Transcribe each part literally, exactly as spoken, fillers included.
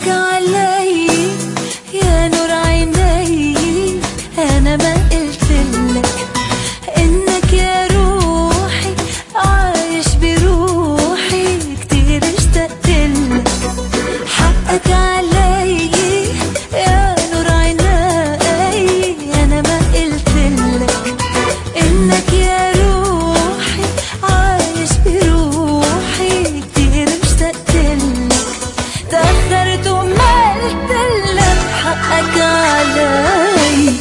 حقك علي يا نور عيني، انا ما قلتلك انك يا روحي عايش بروحي، كتير اشتقتلك. حقك علي يا نور عيني، انا ما قلتلك انك يا روحي عايش بروحي، كتير اشتقتلك. تأخرت وما قلتلك حقك علي.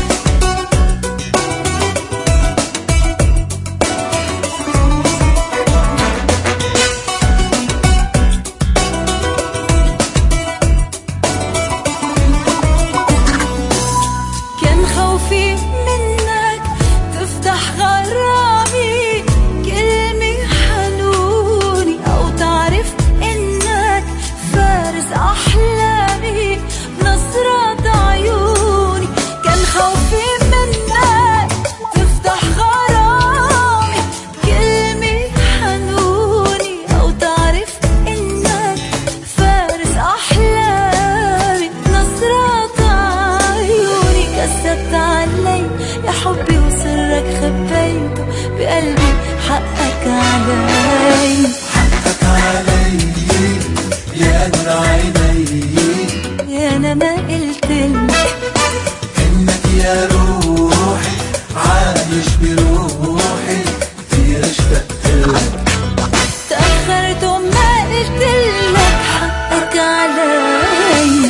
كان خوفي منك تفتح غرامي، كلمة حنوني أو تعرف إنك فارس أحلامي بنظرة عيوني. كان خوفي منك تفتح غرامي، كلمة حنوني أو تعرف إنك فارس أحلامي بنظرة عيوني. كذبت علي يا حبي وسرك خبيته بقلبي، حقك علي. حقك علي يا نور عيني، انا ما قلتلك انك يا روحي عايش بروحي، كتير اشتقتلك. تأخرت وما قلتلك حقك علي.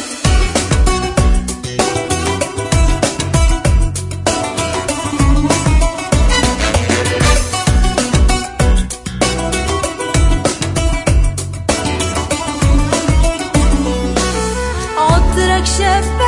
عطرك شباب